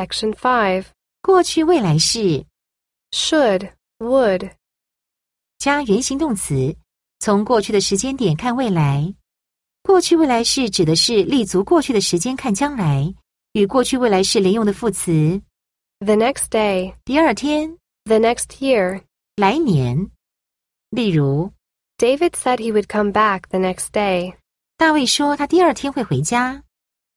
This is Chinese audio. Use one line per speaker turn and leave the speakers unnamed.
Section 5.
过去未来式
Should, would.
加原形动词，从过去的时间点看未来。过去未来式指的是立足过去的时间看将来，与过去未来式连用的副词
The next day.
第二天、
The next year.
来年。例如
David said he would come back the next day.
大卫说他第二天会回家。